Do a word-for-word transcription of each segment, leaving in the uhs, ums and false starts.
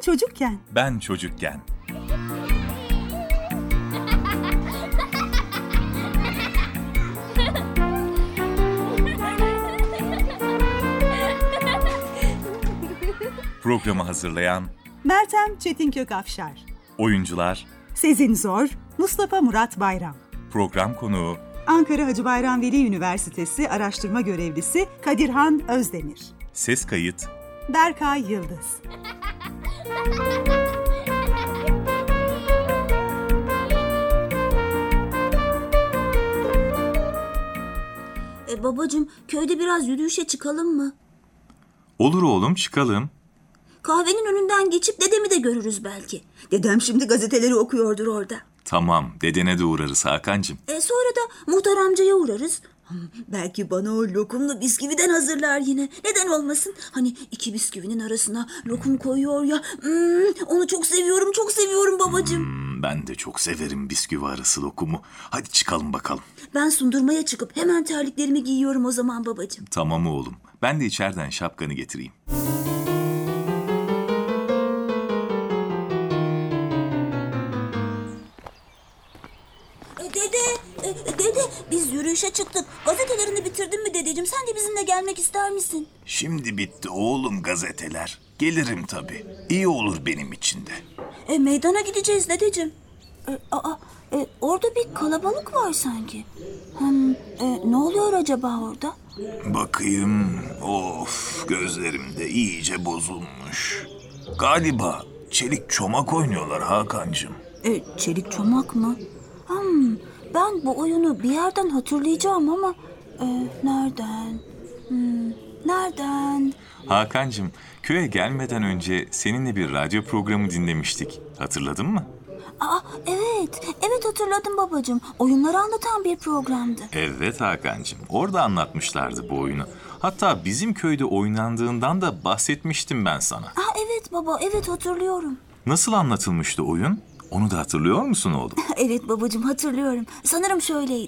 çocukken. Ben çocukken. Programı hazırlayan Meltem Çetinkök Afşar. Oyuncular Sezin Zor, Mustafa Murat Bayram. Program konuğu Ankara Hacı Bayram Veli Üniversitesi Araştırma Görevlisi Kadirhan Özdemir. Ses kayıt Berkay Yıldız. E babacığım, köyde biraz yürüyüşe çıkalım mı? Olur oğlum, çıkalım. Kahvenin önünden geçip dedemi de görürüz belki. Dedem şimdi gazeteleri okuyordur orada. Tamam, dedene de uğrarız Hakan'cığım. E sonra da muhtar amcaya uğrarız. Belki bana o lokumlu bisküviden hazırlar yine. Neden olmasın? Hani iki bisküvinin arasına lokum koyuyor ya. Hmm, onu çok seviyorum, çok seviyorum babacığım. Hmm, ben de çok severim bisküvi arası lokumu. Hadi çıkalım bakalım. Ben sundurmaya çıkıp hemen terliklerimi giyiyorum o zaman babacığım. Tamam oğlum. Ben de içeriden şapkanı getireyim. Dede, e, dede biz yürüyüşe çıktık. Gazetelerini bitirdin mi dedeciğim? Sen de bizimle gelmek ister misin? Şimdi bitti oğlum gazeteler. Gelirim tabii. İyi olur benim için de. E, meydana gideceğiz dedeciğim. E, aa, e, orada bir kalabalık var sanki. Hmm, e, ne oluyor acaba orada? Bakayım. Of, gözlerim de iyice bozulmuş. Galiba çelik çomak oynuyorlar Hakan'cığım. E, çelik çomak mı? Hmm, ben bu oyunu bir yerden hatırlayacağım ama e, nereden? Hmm, nereden? Hakan'cığım, köye gelmeden önce seninle bir radyo programı dinlemiştik. Hatırladın mı? Aa, evet, evet hatırladım babacığım. Oyunları anlatan bir programdı. Evet Hakan'cığım, orada anlatmışlardı bu oyunu. Hatta bizim köyde oynandığından da bahsetmiştim ben sana. Aa, evet baba, evet hatırlıyorum. Nasıl anlatılmıştı oyun? Onu da hatırlıyor musun oğlum? Evet babacığım, hatırlıyorum. Sanırım şöyleydi.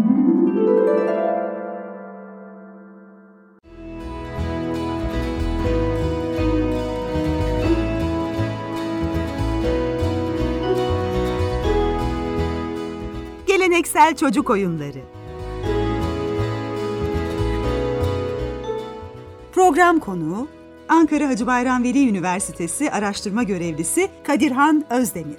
Geleneksel çocuk oyunları. Program konuğu Ankara Hacı Bayram Veli Üniversitesi Araştırma Görevlisi Kadirhan Özdemir.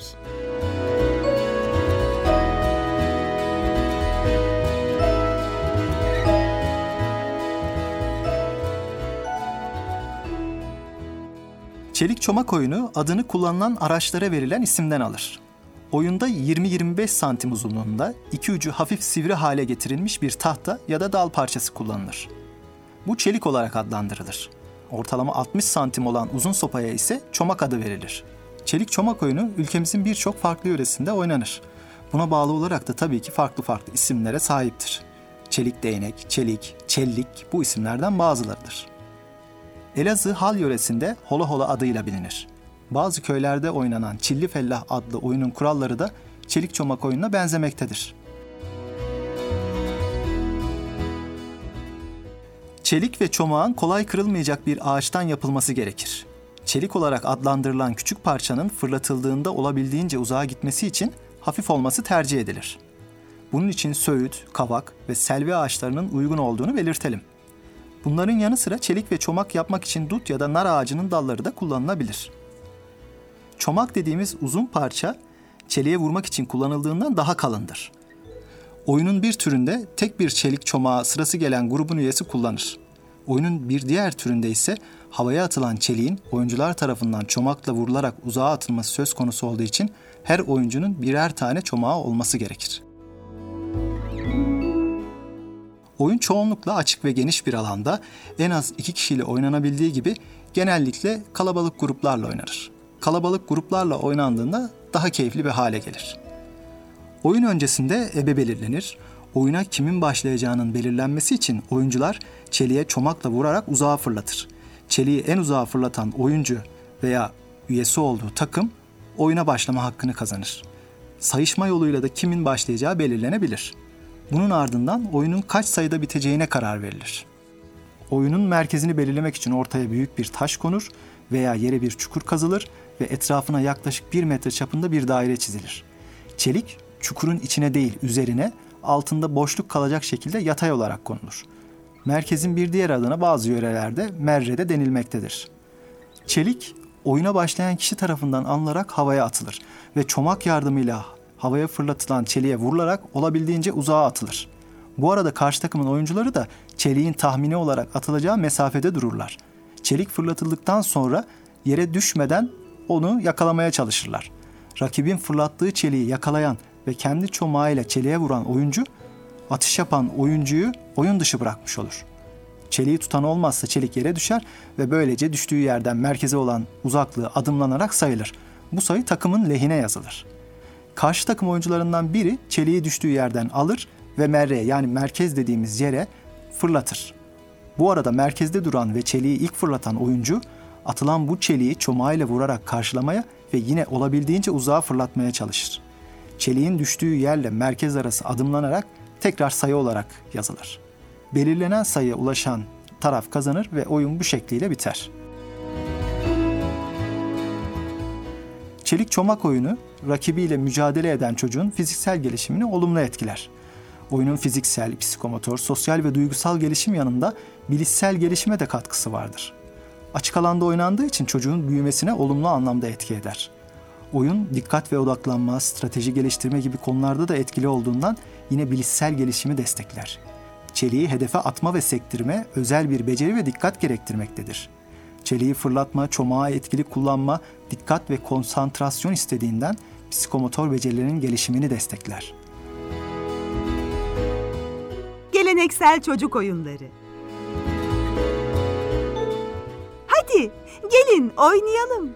Çelik çomak oyunu adını kullanılan araçlara verilen isimden alır. Oyunda yirmi yirmi beş santim uzunluğunda iki ucu hafif sivri hale getirilmiş bir tahta ya da dal parçası kullanılır. Bu çelik olarak adlandırılır. Ortalama altmış santim olan uzun sopaya ise çomak adı verilir. Çelik çomak oyunu ülkemizin birçok farklı yöresinde oynanır. Buna bağlı olarak da tabii ki farklı farklı isimlere sahiptir. Çelik değnek, çelik, çellik bu isimlerden bazılarıdır. Elazığ Hal yöresinde hola hola adıyla bilinir. Bazı köylerde oynanan Çilli Fellah adlı oyunun kuralları da çelik çomak oyununa benzemektedir. Çelik ve çomağın kolay kırılmayacak bir ağaçtan yapılması gerekir. Çelik olarak adlandırılan küçük parçanın fırlatıldığında olabildiğince uzağa gitmesi için hafif olması tercih edilir. Bunun için söğüt, kavak ve selvi ağaçlarının uygun olduğunu belirtelim. Bunların yanı sıra çelik ve çomak yapmak için dut ya da nar ağacının dalları da kullanılabilir. Çomak dediğimiz uzun parça çeliğe vurmak için kullanıldığından daha kalındır. Oyunun bir türünde tek bir çelik çomağı sırası gelen grubun üyesi kullanır. Oyunun bir diğer türünde ise havaya atılan çeliğin oyuncular tarafından çomakla vurularak uzağa atılması söz konusu olduğu için her oyuncunun birer tane çomağı olması gerekir. Oyun çoğunlukla açık ve geniş bir alanda en az iki kişiyle oynanabildiği gibi genellikle kalabalık gruplarla oynanır. Kalabalık gruplarla oynandığında daha keyifli bir hale gelir. Oyun öncesinde ebe belirlenir. Oyuna kimin başlayacağının belirlenmesi için oyuncular çeliğe çomakla vurarak uzağa fırlatır. Çeliği en uzağa fırlatan oyuncu veya üyesi olduğu takım oyuna başlama hakkını kazanır. Sayışma yoluyla da kimin başlayacağı belirlenebilir. Bunun ardından oyunun kaç sayıda biteceğine karar verilir. Oyunun merkezini belirlemek için ortaya büyük bir taş konur veya yere bir çukur kazılır ve etrafına yaklaşık bir metre çapında bir daire çizilir. Çelik, çukurun içine değil üzerine, altında boşluk kalacak şekilde yatay olarak konulur. Merkezin bir diğer adına bazı yörelerde merre de denilmektedir. Çelik, oyuna başlayan kişi tarafından alınarak havaya atılır ve çomak yardımıyla havaya fırlatılan çeliğe vurularak olabildiğince uzağa atılır. Bu arada karşı takımın oyuncuları da çeliğin tahmini olarak atılacağı mesafede dururlar. Çelik fırlatıldıktan sonra yere düşmeden onu yakalamaya çalışırlar. Rakibin fırlattığı çeliği yakalayan ve kendi çomağıyla çeliğe vuran oyuncu, atış yapan oyuncuyu oyun dışı bırakmış olur. Çeliği tutan olmazsa çelik yere düşer ve böylece düştüğü yerden merkeze olan uzaklığı adımlanarak sayılır. Bu sayı takımın lehine yazılır. Karşı takım oyuncularından biri çeliği düştüğü yerden alır ve merreye, yani merkez dediğimiz yere fırlatır. Bu arada merkezde duran ve çeliği ilk fırlatan oyuncu atılan bu çeliği çomağıyla vurarak karşılamaya ve yine olabildiğince uzağa fırlatmaya çalışır. Çeliğin düştüğü yerle merkez arası adımlanarak tekrar sayı olarak yazılır. Belirlenen sayıya ulaşan taraf kazanır ve oyun bu şekliyle biter. Çelik çomak oyunu rakibiyle mücadele eden çocuğun fiziksel gelişimini olumlu etkiler. Oyunun fiziksel, psikomotor, sosyal ve duygusal gelişim yanında bilişsel gelişime de katkısı vardır. Açık alanda oynandığı için çocuğun büyümesine olumlu anlamda etki eder. Oyun dikkat ve odaklanma, strateji geliştirme gibi konularda da etkili olduğundan yine bilişsel gelişimi destekler. Çeliği hedefe atma ve sektirme özel bir beceri ve dikkat gerektirmektedir. Çeliği fırlatma, çomağı etkili kullanma, dikkat ve konsantrasyon istediğinden psikomotor becerilerin gelişimini destekler. Geleneksel çocuk oyunları. Hadi gelin oynayalım.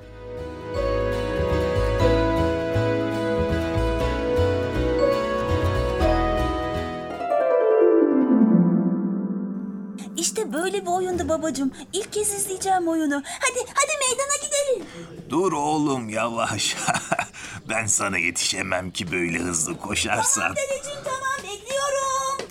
İşte böyle bir oyundu babacığım. İlk kez izleyeceğim oyunu. Hadi, hadi meydana gidelim. Dur oğlum yavaş. Ben sana yetişemem ki böyle hızlı koşarsan. Tamam dedeciğim, tamam, bekliyorum.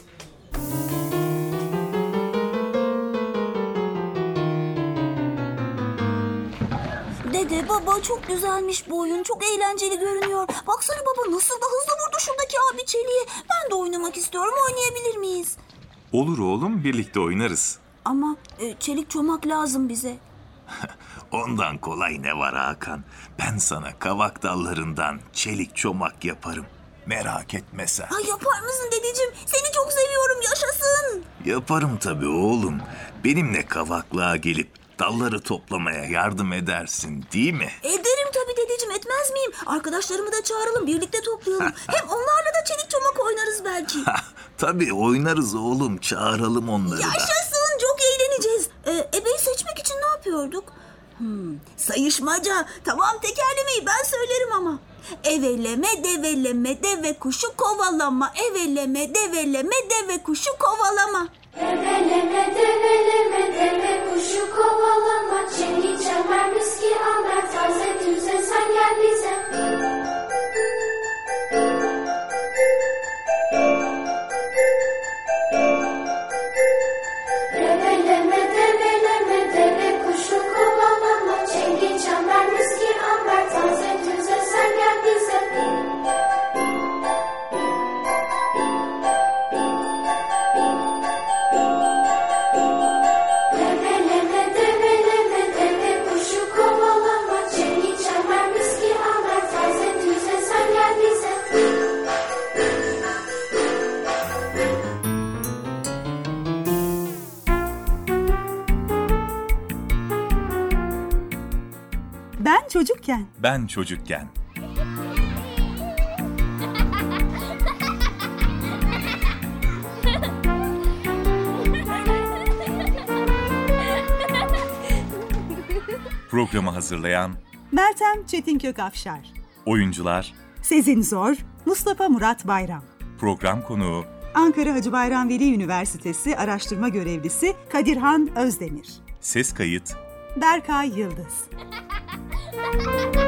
Dede, baba, çok güzelmiş bu oyun. Çok eğlenceli görünüyor. Baksana baba, nasıl da hızlı vurdu şuradaki abi çeliğe. Ben de oynamak istiyorum. Oynayabilir miyiz? Olur oğlum, birlikte oynarız. Ama e, çelik çomak lazım bize. Ondan kolay ne var Hakan? Ben sana kavak dallarından çelik çomak yaparım. Merak etme sen. Ay, yapar mısın dedeciğim? Seni çok seviyorum, yaşasın. Yaparım tabii oğlum. Benimle kavaklığa gelip dalları toplamaya yardım edersin değil mi? Ederim tabii dedeciğim, etmez miyim? Arkadaşlarımı da çağıralım, birlikte toplayalım. Hem onlarla da çelik çomak oynarız belki. Tabii oynarız oğlum, çağıralım onları da. Yaşasın, çok eğleneceğiz. Ee, ebeyi seçmek için ne yapıyorduk? Hmm, sayışmaca. Tamam, tekerlemeyi ben söylerim ama. Eveleme develeme deve kuşu kovalama. Eveleme develeme deve kuşu kovalama. Eveleme develeme deve kuşu kovalama. Çengi çember miski amber taze tüze sen gel bize. Eveleme develeme deve kuşu kovalama. Çengi çember miski amber taze tüze sen gel bize. Ben çocukken. Ben çocukken. Programı hazırlayan Meltem Çetinkök Afşar. oyuncular Sezin Zor, Mustafa Murat Bayram. Program konuğu Ankara Hacı Bayram Veli Üniversitesi Araştırma Görevlisi Kadirhan Özdemir. ses kayıt Berkay Yıldız.